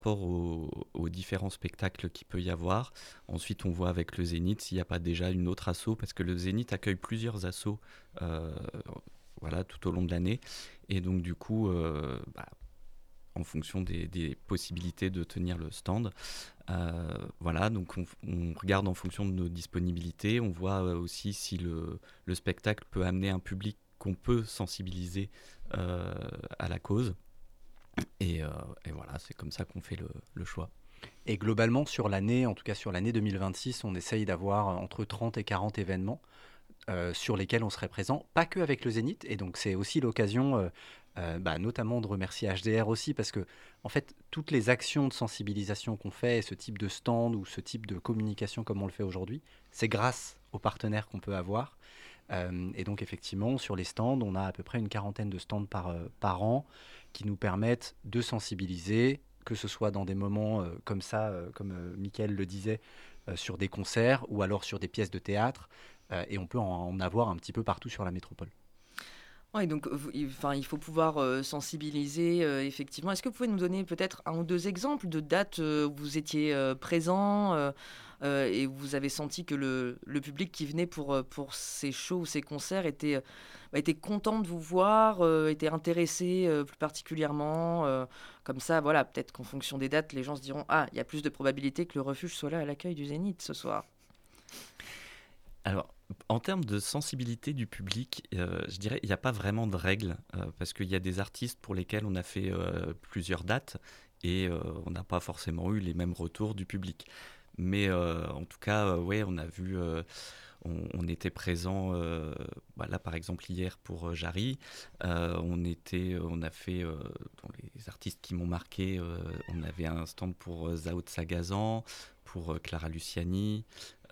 rapport aux différents spectacles qu'il peut y avoir. Ensuite, on voit avec le Zénith s'il n'y a pas déjà une autre asso, parce que le Zénith accueille plusieurs assos euh, voilà, tout au long de l'année. Et donc, du coup, en fonction des possibilités de tenir le stand, voilà, donc on regarde en fonction de nos disponibilités. On voit aussi si le spectacle peut amener un public qu'on peut sensibiliser à la cause. Et, euh, et voilà, c'est comme ça qu'on fait le choix. Et globalement, sur l'année, en tout cas sur l'année 2026, on essaye d'avoir entre 30 et 40 événements sur lesquels on serait présent, pas que avec le Zénith. Et donc, c'est aussi l'occasion, notamment de remercier HDR aussi, parce que, en fait, toutes les actions de sensibilisation qu'on fait, ce type de stand ou ce type de communication comme on le fait aujourd'hui, c'est grâce aux partenaires qu'on peut avoir. Et donc, effectivement, sur les stands, on a à peu près une quarantaine de stands par an qui nous permettent de sensibiliser, que ce soit dans des moments comme ça, comme Mickaël le disait, sur des concerts ou alors sur des pièces de théâtre. Et on peut en avoir un petit peu partout sur la métropole. Ouais, donc, il faut pouvoir sensibiliser, effectivement. Est-ce que vous pouvez nous donner peut-être un ou deux exemples de dates où vous étiez présent et où vous avez senti que le public qui venait pour ces shows ou ces concerts était content de vous voir, était intéressé plus particulièrement comme ça, voilà, peut-être qu'en fonction des dates, les gens se diront: «Ah, il y a plus de probabilité que le refuge soit là à l'accueil du Zénith ce soir». Alors, en termes de sensibilité du public, je dirais qu'il n'y a pas vraiment de règles, parce qu'il y a des artistes pour lesquels on a fait plusieurs dates et on n'a pas forcément eu les mêmes retours du public. Mais en tout cas, ouais, on a vu, on était présent, là par exemple hier pour Jarry, on a fait, dans les artistes qui m'ont marqué, on avait un stand pour Zao de Sagazan, pour Clara Luciani,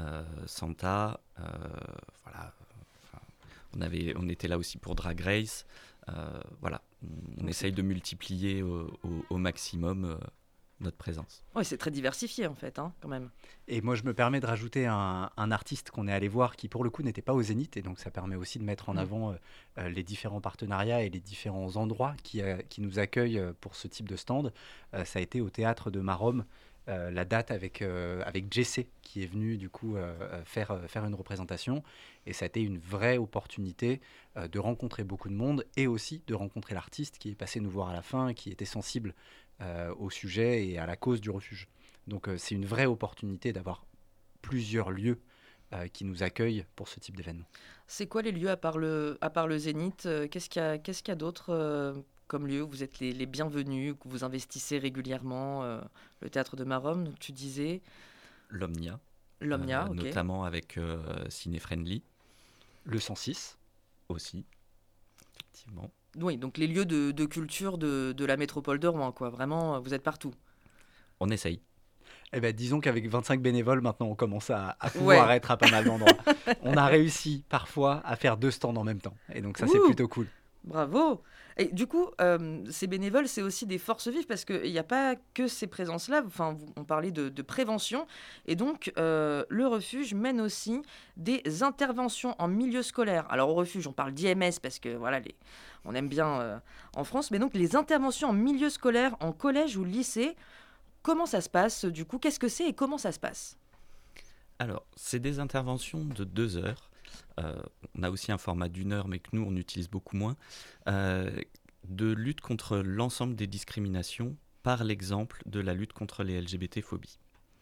Santa, voilà. Enfin, on était là aussi pour Drag Race. Voilà, on Donc essaye de multiplier au maximum notre présence. ouais, c'est très diversifié en fait, hein, quand même. Et moi, je me permets de rajouter un artiste qu'on est allé voir qui, pour le coup, n'était pas au Zénith. Et donc, ça permet aussi de mettre en Mmh. avant les différents partenariats et les différents endroits qui nous accueillent pour ce type de stand. Ça a été au théâtre de Marom, la date avec Jessé, qui est venu du coup faire une représentation. Et ça a été une vraie opportunité de rencontrer beaucoup de monde et aussi de rencontrer l'artiste qui est passé nous voir à la fin, qui était sensible au sujet et à la cause du refuge. Donc c'est une vraie opportunité d'avoir plusieurs lieux qui nous accueillent pour ce type d'événement. C'est quoi les lieux à part le Zénith? Qu'est-ce qu'il y a d'autre comme lieu où vous êtes les bienvenus, que vous investissez régulièrement le théâtre de Marom, donc tu disais. L'Omnia, L'Omnia, ok. notamment avec Ciné Friendly Le 106. aussi, effectivement. Oui, donc les lieux de culture de la métropole de Rouen, quoi. Vraiment, vous êtes partout. On essaye. Eh ben, disons qu'avec 25 bénévoles, maintenant, on commence à pouvoir Ouais. être à pas mal d'endroits. On a réussi parfois à faire 2 stands en même temps. Et donc ça, c'est Ouh! plutôt cool. Bravo! Et du coup, ces bénévoles, c'est aussi des forces vives parce qu'il n'y a pas que ces présences-là. Enfin, on parlait de prévention. Et donc, le refuge mène aussi des interventions en milieu scolaire. Alors, au refuge, on parle d'IMS parce que, voilà, on aime bien en France. Mais donc, les interventions en milieu scolaire, en collège ou lycée, comment ça se passe du coup? Qu'est-ce que c'est et comment ça se passe? Alors, c'est des interventions de 2 heures. On a aussi un format d'1 heure, mais que nous, on utilise beaucoup moins, euh, de lutte contre l'ensemble des discriminations par l'exemple de la lutte contre les LGBT-phobies.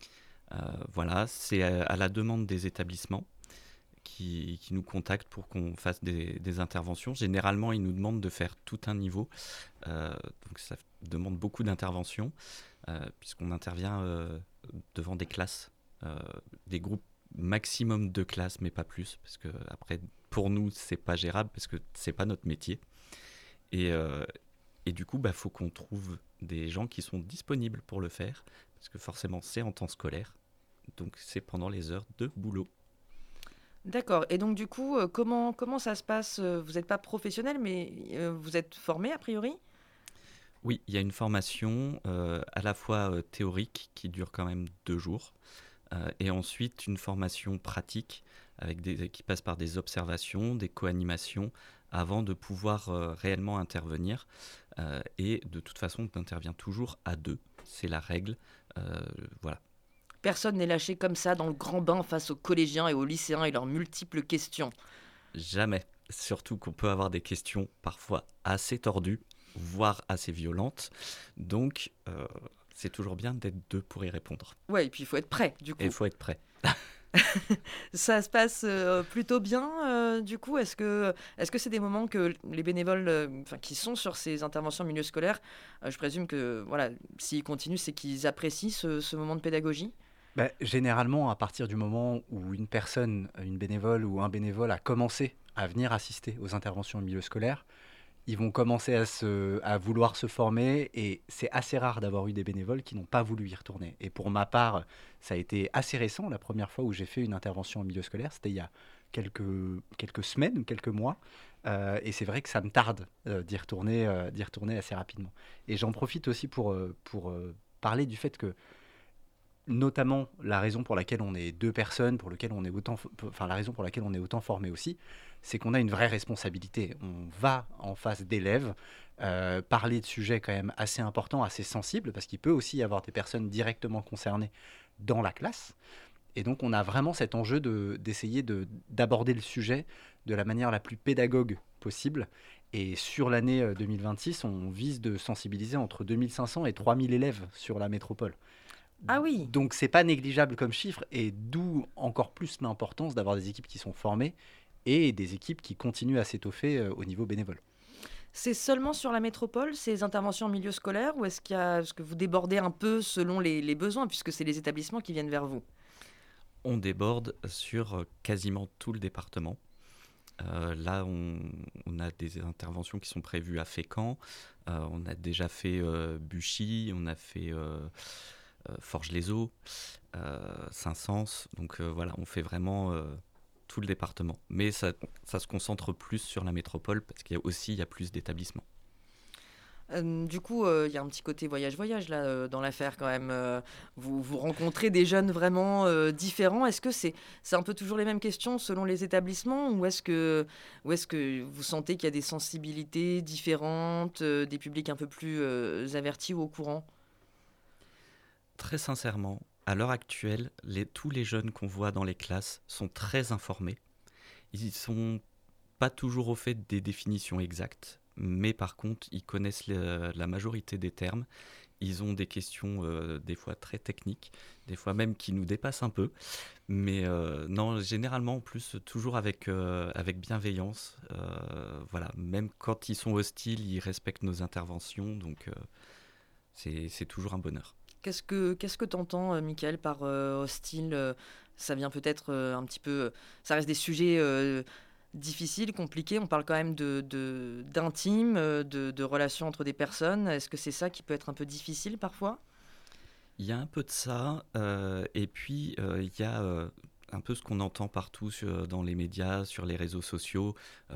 Voilà, c'est à la demande des établissements qui nous contactent pour qu'on fasse des interventions. Généralement, ils nous demandent de faire tout un niveau, donc ça demande beaucoup d'interventions, puisqu'on intervient devant des classes, des groupes maximum de classes, mais pas plus, parce que après, pour nous, c'est pas gérable, parce que c'est pas notre métier. Et, euh, et du coup, faut qu'on trouve des gens qui sont disponibles pour le faire, parce que forcément, c'est en temps scolaire, donc c'est pendant les heures de boulot. D'accord. Et donc, du coup, comment ça se passe? Vous n'êtes pas professionnel, mais vous êtes formé a priori? Oui, il y a une formation à la fois théorique qui dure quand même 2 jours, et ensuite une formation pratique qui passe par des observations, des co-animations, avant de pouvoir réellement intervenir. Et de toute façon, on intervient toujours à deux. c'est la règle. Voilà. Personne n'est lâché comme ça dans le grand bain face aux collégiens et aux lycéens et leurs multiples questions. Jamais. Surtout qu'on peut avoir des questions parfois assez tordues, voire assez violentes. Donc, c'est toujours bien d'être deux pour y répondre. Ouais, et puis il faut être prêt, du coup. Et il faut être prêt. Ça se passe plutôt bien, du coup. Est-ce que c'est des moments que les bénévoles qui sont sur ces interventions en milieu scolaire, je présume que voilà, s'ils continuent, c'est qu'ils apprécient ce moment de pédagogie? Généralement, à partir du moment où une personne, une bénévole ou un bénévole a commencé à venir assister aux interventions au milieu scolaire, ils vont commencer à vouloir se former et c'est assez rare d'avoir eu des bénévoles qui n'ont pas voulu y retourner. Et pour ma part, ça a été assez récent. La première fois où j'ai fait une intervention au milieu scolaire, c'était il y a quelques semaines ou quelques mois. Et c'est vrai que ça me tarde d'y retourner assez rapidement. Et j'en profite aussi pour parler du fait que notamment la raison pour laquelle on est deux personnes, la raison pour laquelle on est autant formé aussi, c'est qu'on a une vraie responsabilité. On va en face d'élèves, parler de sujets quand même assez importants, assez sensibles, parce qu'il peut aussi y avoir des personnes directement concernées dans la classe. Et donc on a vraiment cet enjeu d'essayer d'aborder le sujet de la manière la plus pédagogue possible. Et sur l'année 2026, on vise de sensibiliser entre 2500 et 3000 élèves sur la métropole. Ah oui. Donc c'est pas négligeable comme chiffre et d'où encore plus l'importance d'avoir des équipes qui sont formées et des équipes qui continuent à s'étoffer au niveau bénévole. C'est seulement sur la métropole, ces interventions en milieu scolaire, ou est-ce que vous débordez un peu selon les besoins, puisque c'est les établissements qui viennent vers vous? On déborde sur quasiment tout le département. Là, on a des interventions qui sont prévues à Fécamp. On a déjà fait Buchy, on a fait Forges-les-Eaux, Saint-Saëns. Donc voilà, on fait vraiment tout le département. Mais ça se concentre plus sur la métropole parce qu'il y a plus d'établissements. Du coup, il y a un petit côté voyage-voyage là dans l'affaire quand même. Vous rencontrez des jeunes vraiment différents. Est-ce que c'est un peu toujours les mêmes questions selon les établissements ou est-ce que vous sentez qu'il y a des sensibilités différentes, des publics un peu plus avertis ou au courant? Très sincèrement, à l'heure actuelle, tous les jeunes qu'on voit dans les classes sont très informés. Ils sont pas toujours au fait des définitions exactes, mais par contre, ils connaissent la majorité des termes. Ils ont des questions des fois très techniques, des fois même qui nous dépassent un peu. Mais non, généralement, en plus, toujours avec bienveillance. Voilà, même quand ils sont hostiles, ils respectent nos interventions. Donc, c'est toujours un bonheur. Qu'est-ce que t'entends, Michael, par hostile? Ça vient peut-être un petit peu. Ça reste des sujets difficiles, compliqués. On parle quand même d'intime, de relations entre des personnes. Est-ce que c'est ça qui peut être un peu difficile parfois? Il y a un peu de ça, et puis il y a un peu ce qu'on entend partout dans les médias, sur les réseaux sociaux,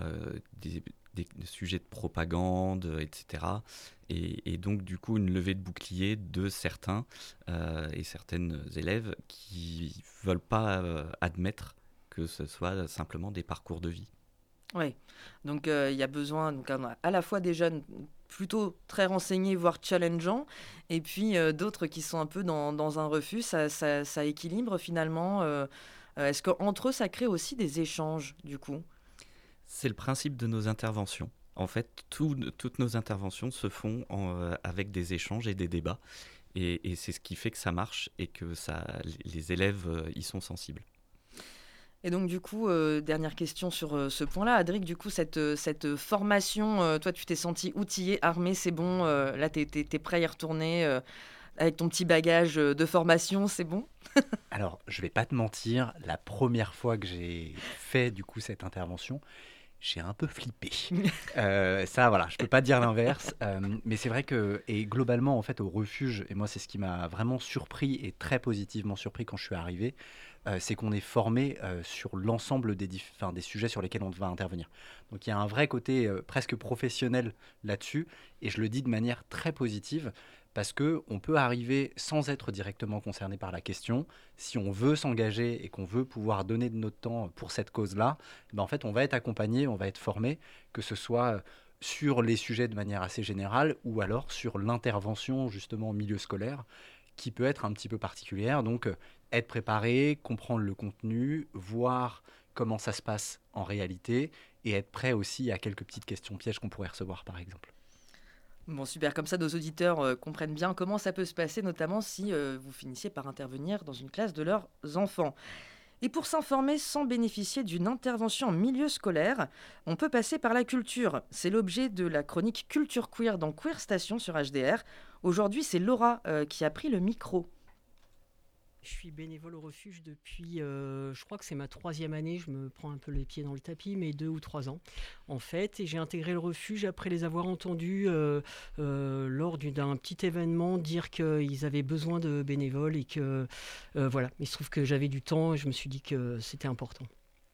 des sujets de propagande, etc. Et donc du coup une levée de bouclier de certains et certaines élèves qui veulent pas admettre que ce soit simplement des parcours de vie. Oui. Donc il y a besoin donc, à la fois des jeunes plutôt très renseignés, voire challengeants, et puis d'autres qui sont un peu dans un refus. Ça équilibre finalement. Est-ce qu'entre eux, ça crée aussi des échanges du coup? C'est le principe de nos interventions. En fait, toutes nos interventions se font avec des échanges et des débats. Et c'est ce qui fait que ça marche et que les élèves y sont sensibles. Et donc du coup, dernière question sur ce point-là. Adric, du coup, cette formation, toi, tu t'es senti outillé, armé, c'est bon, là, t'es prêt à y retourner avec ton petit bagage de formation, c'est bon? Alors, je vais pas te mentir, la première fois que j'ai fait du coup cette intervention, j'ai un peu flippé. Ça, voilà, je peux pas dire l'inverse. Mais c'est vrai que, et globalement, en fait, au refuge, et moi, c'est ce qui m'a vraiment surpris et très positivement surpris quand je suis arrivé, c'est qu'on est formé sur l'ensemble des sujets sur lesquels on va intervenir. Donc, il y a un vrai côté presque professionnel là-dessus, et je le dis de manière très positive, parce qu'on peut arriver sans être directement concerné par la question. Si on veut s'engager et qu'on veut pouvoir donner de notre temps pour cette cause-là, ben en fait, on va être accompagné, on va être formé, que ce soit sur les sujets de manière assez générale ou alors sur l'intervention justement au milieu scolaire qui peut être un petit peu particulière. Donc être préparé, comprendre le contenu, voir comment ça se passe en réalité et être prêt aussi à quelques petites questions pièges qu'on pourrait recevoir par exemple. Bon, super, comme ça nos auditeurs comprennent bien comment ça peut se passer, notamment si vous finissiez par intervenir dans une classe de leurs enfants. Et pour s'informer sans bénéficier d'une intervention en milieu scolaire, on peut passer par la culture. C'est l'objet de la chronique Culture Queer dans Queer Station sur HDR. Aujourd'hui, c'est Laura qui a pris le micro. Je suis bénévole au refuge depuis, je crois que c'est ma 3e année, je me prends un peu les pieds dans le tapis, mais 2 ou 3 ans en fait. Et j'ai intégré le refuge après les avoir entendus lors d'un petit événement dire qu'ils avaient besoin de bénévoles et que voilà. Il se trouve que j'avais du temps et je me suis dit que c'était important.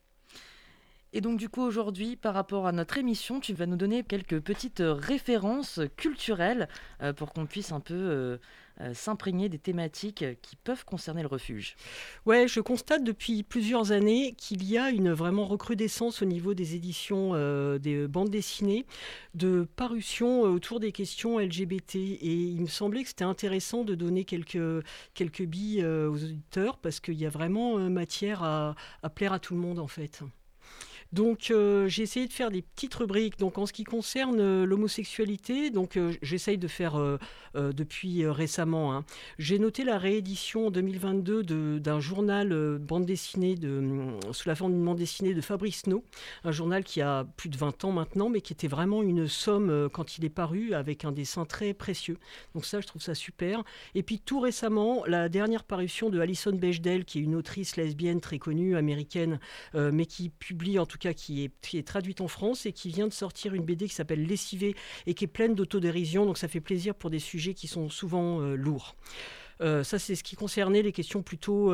Et donc du coup aujourd'hui, par rapport à notre émission, tu vas nous donner quelques petites références culturelles pour qu'on puisse un peu s'imprégner des thématiques qui peuvent concerner le refuge. Ouais, je constate depuis plusieurs années qu'il y a une vraiment recrudescence au niveau des éditions des bandes dessinées, de parutions autour des questions LGBT. Et il me semblait que c'était intéressant de donner quelques billes aux auditeurs parce qu'il y a vraiment matière à plaire à tout le monde en fait. Donc j'ai essayé de faire des petites rubriques. Donc en ce qui concerne l'homosexualité, donc j'essaye de faire depuis récemment. Hein. J'ai noté la réédition en 2022 d'un journal bande dessinée sous la forme d'une bande dessinée de Fabrice No, un journal qui a plus de 20 ans maintenant, mais qui était vraiment une somme quand il est paru avec un dessin très précieux. Donc ça, je trouve ça super. Et puis tout récemment, la dernière parution de Alison Bechdel, qui est une autrice lesbienne très connue américaine, mais qui publie en tout cas qui est traduite en France et qui vient de sortir une BD qui s'appelle Lessivé et qui est pleine d'autodérision, donc ça fait plaisir pour des sujets qui sont souvent lourds. Ça, c'est ce qui concernait les questions plutôt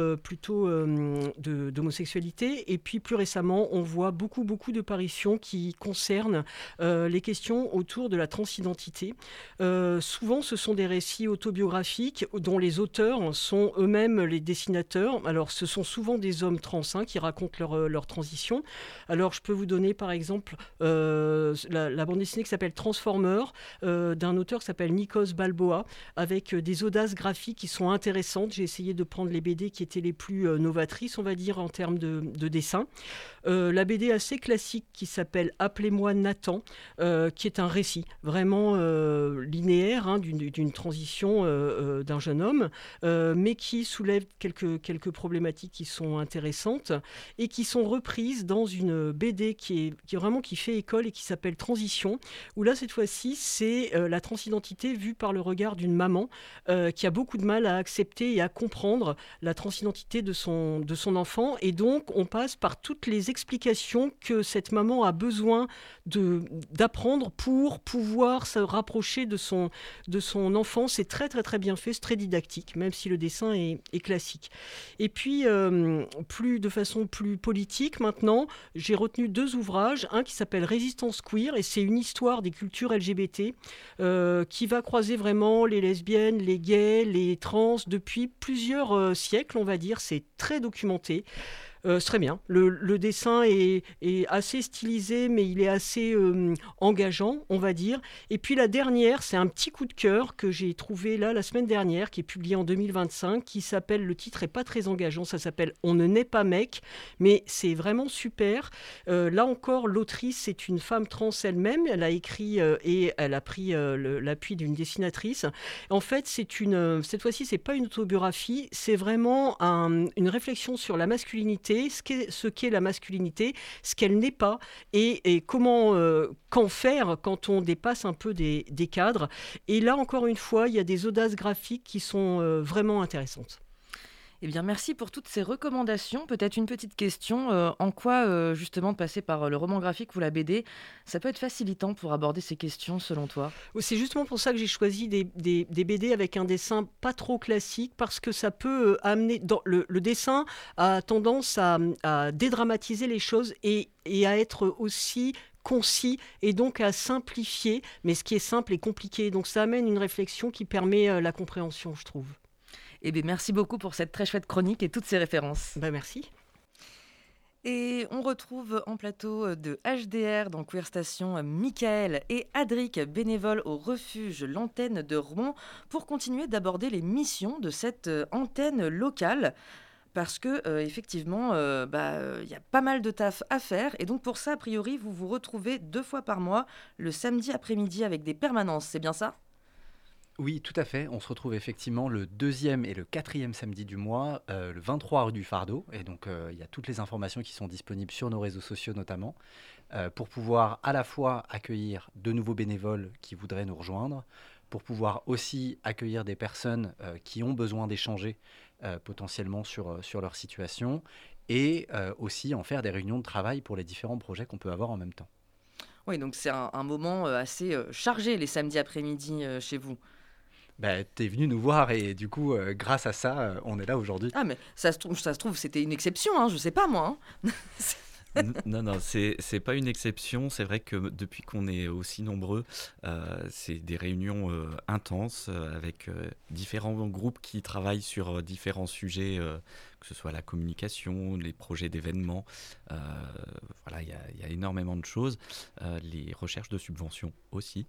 d'homosexualité. Et puis, plus récemment, on voit beaucoup de parutions qui concernent les questions autour de la transidentité. Souvent, ce sont des récits autobiographiques dont les auteurs sont eux-mêmes les dessinateurs. Alors, ce sont souvent des hommes trans qui racontent leur transition. Alors, je peux vous donner, par exemple, la bande dessinée qui s'appelle Transformer, d'un auteur qui s'appelle Nikos Balboa, avec des audaces graphiques qui sont intéressantes. J'ai essayé de prendre les BD qui étaient les plus novatrices, on va dire, en termes de dessin. La BD assez classique qui s'appelle Appelez-moi Nathan, qui est un récit vraiment linéaire hein, d'une transition d'un jeune homme, mais qui soulève quelques problématiques qui sont intéressantes et qui sont reprises dans une BD qui fait école et qui s'appelle Transition, où là, cette fois-ci, c'est la transidentité vue par le regard d'une maman qui a beaucoup de mal à accepter et à comprendre la transidentité de son enfant. Et donc, on passe par toutes les explications que cette maman a besoin d'apprendre pour pouvoir se rapprocher de son enfant. C'est très, très, très bien fait, c'est très didactique, même si le dessin est classique. Et puis, de façon plus politique, maintenant, j'ai retenu 2 ouvrages. Un qui s'appelle Résistance queer, et c'est une histoire des cultures LGBT qui va croiser vraiment les lesbiennes, les gays, les trans depuis plusieurs siècles, on va dire. C'est très documenté. C'est très bien. Le dessin est assez stylisé, mais il est assez engageant, on va dire. Et puis la dernière, c'est un petit coup de cœur que j'ai trouvé là la semaine dernière, qui est publié en 2025, qui s'appelle, le titre est pas très engageant, ça s'appelle On ne naît pas mec, mais c'est vraiment super. Là encore, l'autrice, c'est une femme trans elle-même. Elle a écrit et elle a pris l'appui d'une dessinatrice. En fait, cette fois-ci, c'est pas une autobiographie, c'est vraiment une réflexion sur la masculinité, ce qu'est la masculinité, ce qu'elle n'est pas, et qu'en faire quand on dépasse un peu des cadres. Et là, encore une fois, il y a des audaces graphiques qui sont vraiment intéressantes. Eh bien, merci pour toutes ces recommandations. Peut-être une petite question. En quoi, justement, de passer par le roman graphique ou la BD, ça peut être facilitant pour aborder ces questions, selon toi ? C'est justement pour ça que j'ai choisi des BD avec un dessin pas trop classique, parce que ça peut amener... Le dessin a tendance à dédramatiser les choses et à être aussi concis et donc à simplifier, mais ce qui est simple est compliqué. Donc ça amène une réflexion qui permet la compréhension, je trouve. Eh bien, merci beaucoup pour cette très chouette chronique et toutes ces références. Merci. Et on retrouve en plateau de HDR dans Queer Station Michael et Adric, bénévoles au refuge L'Antenne de Rouen, pour continuer d'aborder les missions de cette antenne locale. Parce que effectivement, il y a pas mal de taf à faire. Et donc pour ça, a priori, vous vous retrouvez 2 fois par mois, le samedi après-midi avec des permanences. C'est bien ça ? Oui, tout à fait. On se retrouve effectivement le deuxième et le quatrième samedi du mois, le 23 rue du Fardeau. Et donc, il y a toutes les informations qui sont disponibles sur nos réseaux sociaux notamment, pour pouvoir à la fois accueillir de nouveaux bénévoles qui voudraient nous rejoindre, pour pouvoir aussi accueillir des personnes qui ont besoin d'échanger potentiellement sur leur situation, et aussi en faire des réunions de travail pour les différents projets qu'on peut avoir en même temps. Oui, donc c'est un moment assez chargé les samedis après-midi chez vous. Bah, t'es venu nous voir et du coup, grâce à ça, on est là aujourd'hui. Ah, mais ça se trouve, c'était une exception, hein, je sais pas moi. Hein. Non, non, c'est pas une exception. C'est vrai que depuis qu'on est aussi nombreux, c'est des réunions intenses avec différents groupes qui travaillent sur différents sujets, que ce soit la communication, les projets d'événements. euh, voilà, il y a énormément de choses. Les recherches de subventions aussi.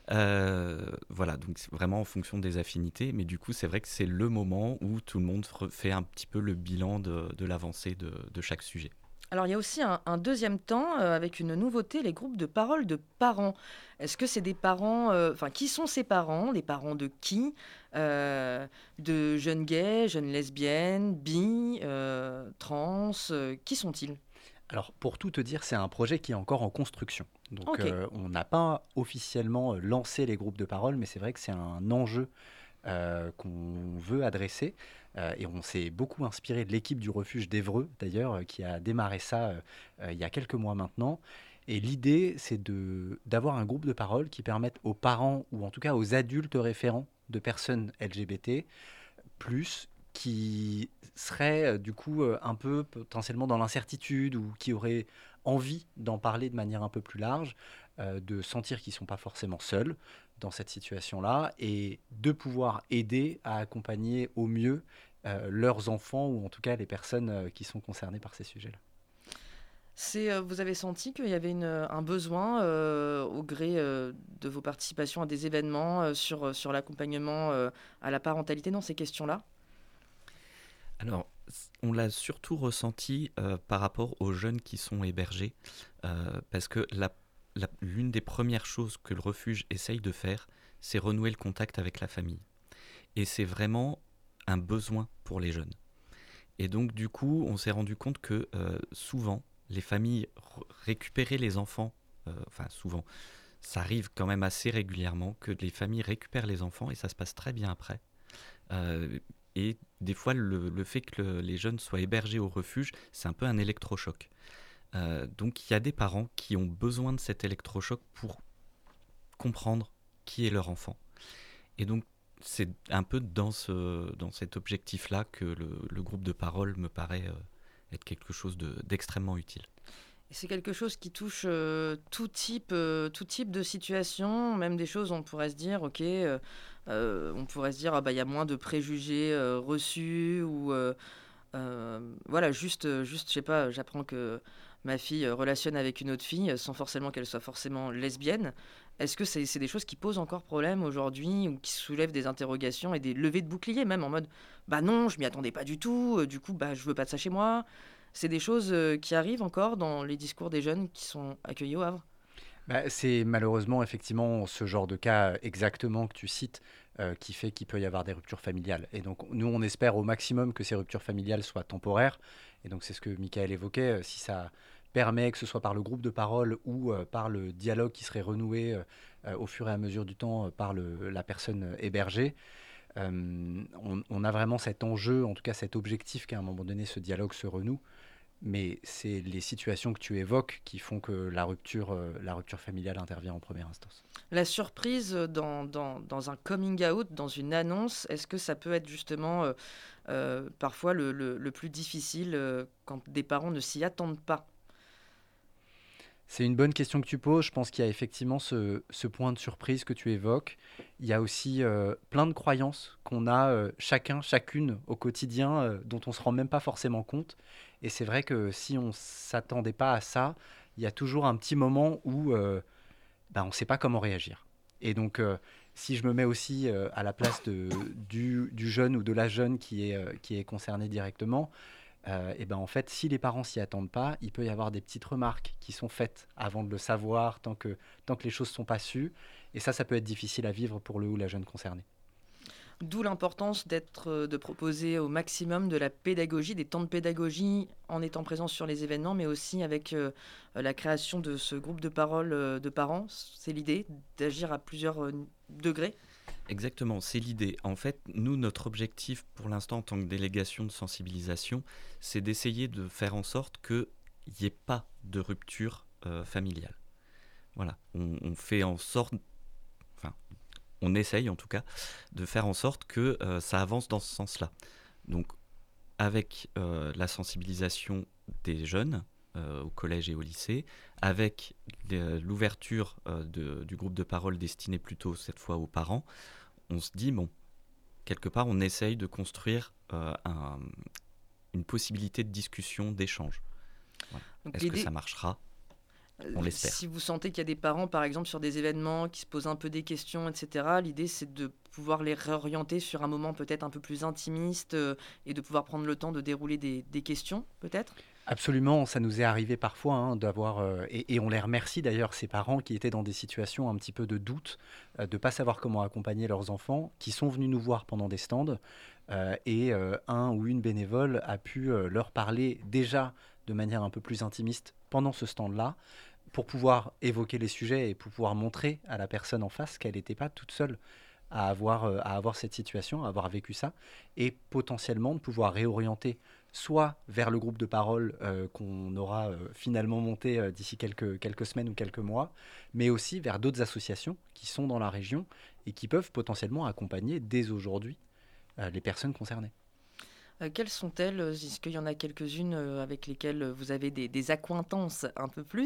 Voilà, donc c'est vraiment en fonction des affinités. Mais du coup, c'est vrai que c'est le moment où tout le monde fait un petit peu le bilan de l'avancée de chaque sujet. Alors, il y a aussi un deuxième temps avec une nouveauté, les groupes de parole de parents. Est-ce que c'est des parents, enfin, qui sont ces parents? Les parents de qui? De jeunes gays, jeunes lesbiennes, bi, trans, qui sont-ils? Alors, pour tout te dire, c'est un projet qui est encore en construction. Donc, Ok. on n'a pas officiellement lancé les groupes de parole, mais c'est vrai que c'est un enjeu qu'on veut adresser. Et on s'est beaucoup inspiré de l'équipe du refuge d'Évreux, d'ailleurs, qui a démarré ça il y a quelques mois maintenant. Et l'idée, c'est d'avoir un groupe de parole qui permette aux parents, ou en tout cas aux adultes référents de personnes LGBT, plus, qui seraient du coup un peu potentiellement dans l'incertitude, ou qui auraient envie d'en parler de manière un peu plus large, de sentir qu'ils ne sont pas forcément seuls dans cette situation-là, et de pouvoir aider à accompagner au mieux leurs enfants, ou en tout cas les personnes qui sont concernées par ces sujets-là. Vous avez senti qu'il y avait un besoin au gré de vos participations à des événements sur l'accompagnement à la parentalité dans ces questions-là? Alors, on l'a surtout ressenti par rapport aux jeunes qui sont hébergés, parce que l'une des premières choses que le refuge essaye de faire, c'est renouer le contact avec la famille. Et c'est vraiment un besoin pour les jeunes. Et donc, du coup, on s'est rendu compte que souvent, les familles récupéraient les enfants, enfin souvent, ça arrive quand même assez régulièrement que les familles récupèrent les enfants et ça se passe très bien après. Et des fois, le fait que les jeunes soient hébergés au refuge, c'est un peu un électrochoc. Donc il y a des parents qui ont besoin de cet électrochoc pour comprendre qui est leur enfant. Et donc c'est un peu dans cet objectif-là que le groupe de parole me paraît être quelque chose d'extrêmement utile. Et c'est quelque chose qui touche tout type de situation, même des choses où on pourrait se dire, ok, on pourrait se dire, ah bah il y a moins de préjugés reçus, ou voilà, juste, je sais pas, j'apprends que ma fille relationne avec une autre fille sans forcément qu'elle soit forcément lesbienne. Est-ce que c'est des choses qui posent encore problème aujourd'hui, ou qui soulèvent des interrogations et des levées de boucliers, même en mode, bah non, je m'y attendais pas du tout, du coup, bah je veux pas de ça chez moi. C'est des choses qui arrivent encore dans les discours des jeunes qui sont accueillis au Havre. Bah, c'est malheureusement effectivement ce genre de cas exactement que tu cites qui fait qu'il peut y avoir des ruptures familiales. Et donc nous, on espère au maximum que ces ruptures familiales soient temporaires. Et donc c'est ce que Michael évoquait, si ça permet, que ce soit par le groupe de parole ou par le dialogue qui serait renoué au fur et à mesure du temps par la personne hébergée, on a vraiment cet enjeu, en tout cas cet objectif qu'à un moment donné ce dialogue se renoue. Mais c'est les situations que tu évoques qui font que la rupture familiale intervient en première instance. La surprise dans un coming out, dans une annonce, est-ce que ça peut être justement parfois le plus difficile quand des parents ne s'y attendent pas? C'est une bonne question que tu poses. Je pense qu'il y a effectivement ce point de surprise que tu évoques. Il y a aussi plein de croyances qu'on a chacune au quotidien dont on ne se rend même pas forcément compte. Et c'est vrai que si on ne s'attendait pas à ça, il y a toujours un petit moment où on ne sait pas comment réagir. Et donc, si je me mets aussi à la place du jeune ou de la jeune qui est concerné directement, en fait, si les parents s'y attendent pas, il peut y avoir des petites remarques qui sont faites avant de le savoir, tant que les choses sont pas sues. Et ça peut être difficile à vivre pour le ou la jeune concernée. D'où l'importance de proposer au maximum de la pédagogie, des temps de pédagogie en étant présent sur les événements, mais aussi avec la création de ce groupe de parole de parents. C'est l'idée d'agir à plusieurs degrés. Exactement, c'est l'idée. En fait, nous, notre objectif pour l'instant en tant que délégation de sensibilisation, c'est d'essayer de faire en sorte qu'il n'y ait pas de rupture familiale. Voilà, on fait en sorte, on essaye en tout cas, de faire en sorte que ça avance dans ce sens-là. Donc, avec la sensibilisation des jeunes au collège et au lycée, avec l'ouverture du groupe de parole destiné plutôt cette fois aux parents, on se dit, quelque part, on essaye de construire une possibilité de discussion, d'échange. Voilà. Est-ce que ça marchera ? On l'espère. Si vous sentez qu'il y a des parents, par exemple, sur des événements qui se posent un peu des questions, etc., l'idée, c'est de pouvoir les réorienter sur un moment peut-être un peu plus intimiste et de pouvoir prendre le temps de dérouler des questions, peut-être ? Absolument, ça nous est arrivé parfois d'avoir, et on les remercie d'ailleurs, ces parents qui étaient dans des situations un petit peu de doute, de ne pas savoir comment accompagner leurs enfants, qui sont venus nous voir pendant des stands, et un ou une bénévole a pu leur parler déjà de manière un peu plus intimiste pendant ce stand-là, pour pouvoir évoquer les sujets et pour pouvoir montrer à la personne en face qu'elle n'était pas toute seule à avoir cette situation, à avoir vécu ça, et potentiellement de pouvoir réorienter soit vers le groupe de parole qu'on aura finalement monté d'ici quelques semaines ou quelques mois, mais aussi vers d'autres associations qui sont dans la région et qui peuvent potentiellement accompagner dès aujourd'hui les personnes concernées. Quelles sont-elles ? Est-ce qu'il y en a quelques-unes avec lesquelles vous avez des accointances un peu plus ?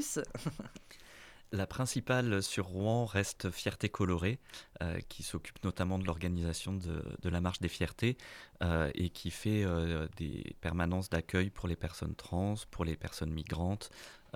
La principale sur Rouen reste Fierté Colorée, qui s'occupe notamment de l'organisation de la Marche des Fiertés et qui fait des permanences d'accueil pour les personnes trans, pour les personnes migrantes.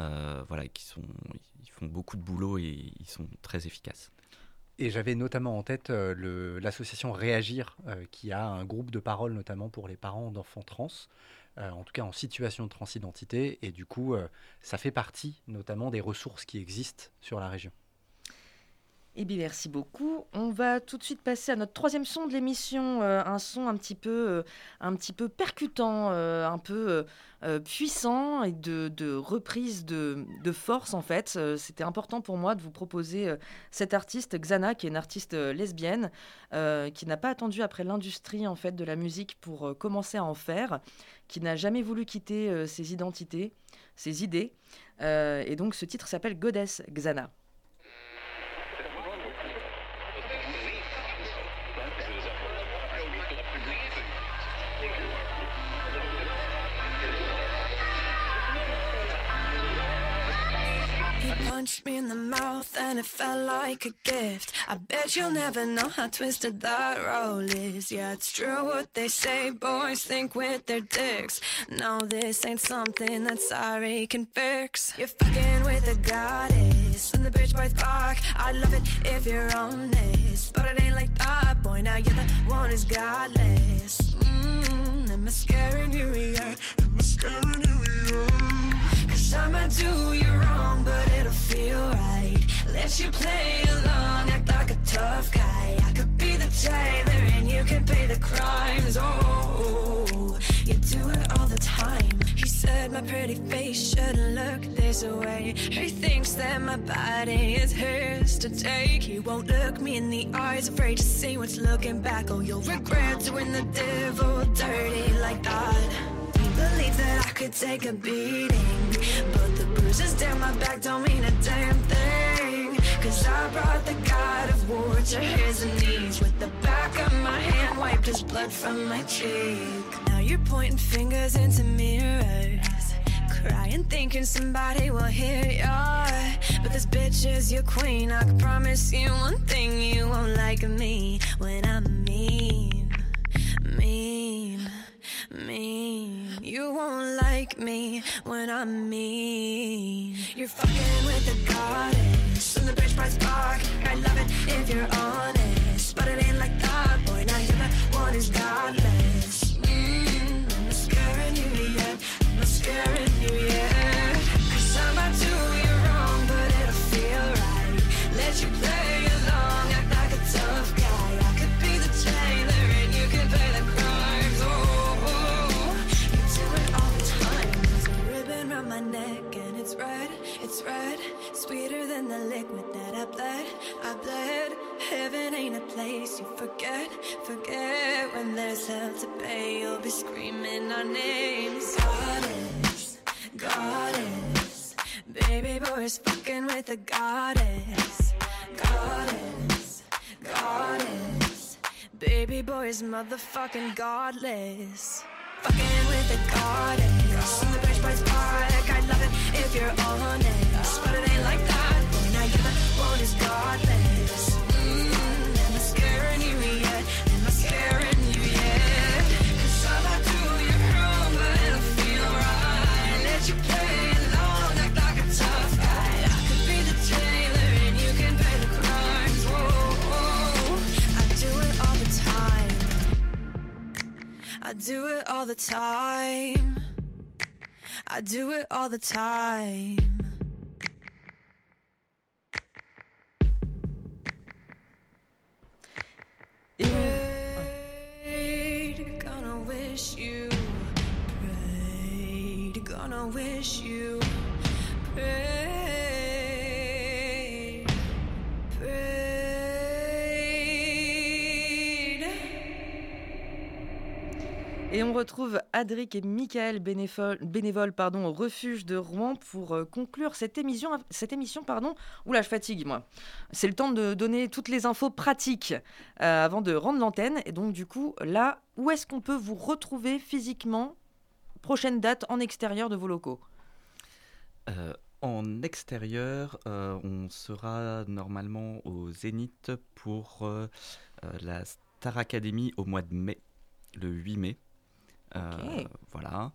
Ils font beaucoup de boulot et ils sont très efficaces. Et j'avais notamment en tête l'association Réagir, qui a un groupe de parole notamment pour les parents d'enfants trans, en tout cas en situation de transidentité. Et du coup, ça fait partie notamment des ressources qui existent sur la région. Eh bien, merci beaucoup. On va tout de suite passer à notre troisième son de l'émission, un son un petit peu percutant, un peu puissant et de reprise de force en fait. C'était important pour moi de vous proposer cette artiste, Xana, qui est une artiste lesbienne, qui n'a pas attendu après l'industrie en fait de la musique pour commencer à en faire, qui n'a jamais voulu quitter ses identités, ses idées. Et donc ce titre s'appelle Goddess Xana. Punched me in the mouth and it felt like a gift. I bet you'll never know how twisted that roll is. Yeah, it's true what they say, boys think with their dicks. No, this ain't something that sorry can fix. You're fucking with a goddess and the bitch bites back. I'd love it if you're honest, but it ain't like that, boy. Now you're the one who's godless. Am I scaring you? Yeah, am I scaring you? Yeah. I might do you wrong, but it'll feel right. Let you play along, act like a tough guy. I could be the jailer and you can pay the crimes. Oh, you do it all the time. He said my pretty face shouldn't look this way. He thinks that my body is his to take. He won't look me in the eyes, afraid to see what's looking back. Oh, you'll regret doing the devil dirty like that. Believe that I could take a beating, but the bruises down my back don't mean a damn thing. Cause I brought the god of war to his knees. With the back of my hand wiped blood from my cheek. Now you're pointing fingers into mirrors, crying, thinking somebody will hear ya. But this bitch is your queen. I can promise you one thing: you won't like me when I'm mean, mean, mean. You won't like me when I'm mean. You're fucking with the goddess in the Bridge Price Park. I love it if you're honest, but it ain't like that, boy. Now you're the one who's godless. I'm not scaring you yet. I'm not scaring you yet. 'Cause I might do you wrong, but it'll feel right. Let you play along, act like a tough guy. I could be the jailer and you can pay the crimes. Oh, you do it all the time. There's a ribbon around my neck and it's red, sweeter than the liquid that I bled. Heaven ain't a place you forget. When there's hell to pay, you'll be screaming our names. Goddess, baby boy is fucking with the goddess. Goddess, baby boy is motherfucking godless. Fucking with the goddess in the Bridge Price Park. I love it if you're honest, but it ain't like that, boy. Now you're the one who's godless. Am I scaring you yet? Am I scaring you yet? 'Cause all I do you wrong, but it'll feel right. Let you play along, act like a tough guy. I could be the jailer and you can pay the crimes. Whoa, I do it all the time. I do it all the time. I do it all the time. Prayed, gonna wish you. Prayed, gonna wish you. Prayed, prayed. Et on retrouve Adric et Michael, bénévoles au refuge de Rouen, pour conclure cette émission. Oula, je fatigue, moi. C'est le temps de donner toutes les infos pratiques avant de rendre l'antenne. Et donc, du coup, là, où est-ce qu'on peut vous retrouver physiquement? Prochaine date en extérieur de vos locaux. En extérieur, on sera normalement au Zénith pour la Star Academy au mois de mai, le 8 mai. Ok. Voilà.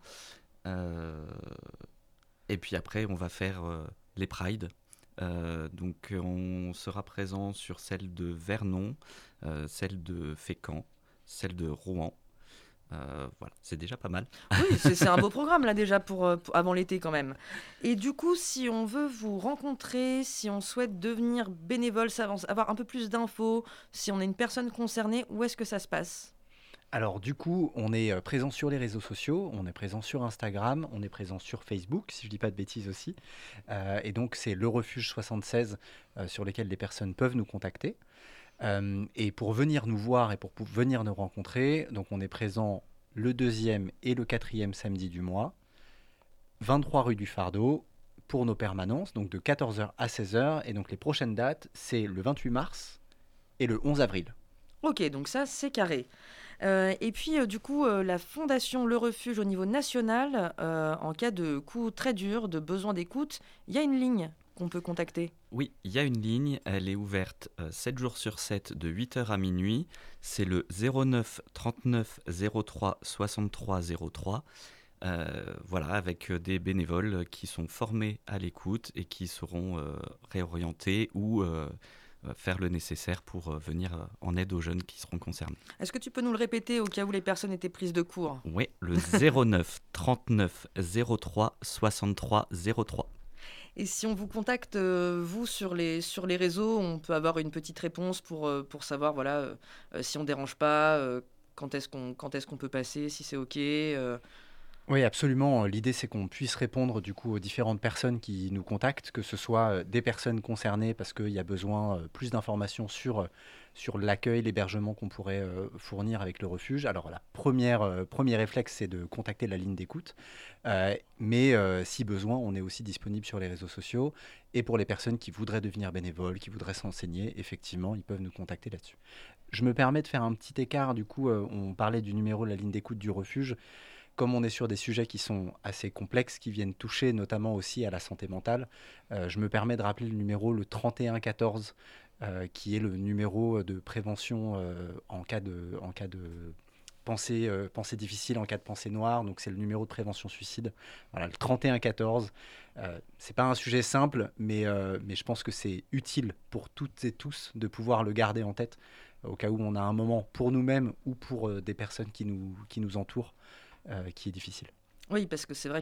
Et puis après, on va faire les Prides. Donc, on sera présent sur celle de Vernon, celle de Fécamp, celle de Rouen. Voilà, c'est déjà pas mal. Oui, c'est un beau programme là déjà pour avant l'été quand même. Et du coup, si on veut vous rencontrer, si on souhaite devenir bénévole, avoir un peu plus d'infos, si on est une personne concernée, où est-ce que ça se passe? Alors du coup, on est présent sur les réseaux sociaux, on est présent sur Instagram, on est présent sur Facebook, si je dis pas de bêtises aussi. Et donc c'est le refuge 76 sur lequel les personnes peuvent nous contacter. Et pour venir nous voir et pour venir nous rencontrer, donc on est présent le 2e et le 4e samedi du mois, 23 rue du Fardeau, pour nos permanences, donc de 14h à 16h. Et donc les prochaines dates, c'est le 28 mars et le 11 avril. Ok, donc ça c'est carré. Et puis du coup, la fondation Le Refuge au niveau national, en cas de coup très dur, de besoin d'écoute, il y a une ligne qu'on peut contacter. Oui, il y a une ligne, elle est ouverte 7 jours sur 7 de 8h à minuit. C'est le 09 39 03 63 03. Voilà, avec des bénévoles qui sont formés à l'écoute et qui seront réorientés ou faire le nécessaire pour venir en aide aux jeunes qui seront concernés. Est-ce que tu peux nous le répéter au cas où les personnes étaient prises de court? Oui, le 09 39 03 63 03. Et si on vous contacte, vous, sur les réseaux, on peut avoir une petite réponse pour savoir voilà, si on ne dérange pas, quand est-ce qu'on peut passer, si c'est OK. Oui, absolument. L'idée, c'est qu'on puisse répondre du coup aux différentes personnes qui nous contactent, que ce soit des personnes concernées parce qu'il y a besoin plus d'informations sur l'accueil, l'hébergement qu'on pourrait fournir avec le refuge. Alors, premier réflexe, c'est de contacter la ligne d'écoute. Mais si besoin, on est aussi disponible sur les réseaux sociaux. Et pour les personnes qui voudraient devenir bénévoles, qui voudraient s'enseigner, effectivement, ils peuvent nous contacter là-dessus. Je me permets de faire un petit écart. Du coup, on parlait du numéro de la ligne d'écoute du refuge. comme on est sur des sujets qui sont assez complexes, qui viennent toucher notamment aussi à la santé mentale, je me permets de rappeler le numéro le 3114, qui est le numéro de prévention en cas de pensée difficile, en cas de pensée noire. Donc c'est le numéro de prévention suicide. Voilà, le 3114. C'est pas un sujet simple, mais je pense que c'est utile pour toutes et tous de pouvoir le garder en tête au cas où on a un moment pour nous-mêmes ou pour des personnes qui nous entourent qui est difficile. Oui, parce que c'est vrai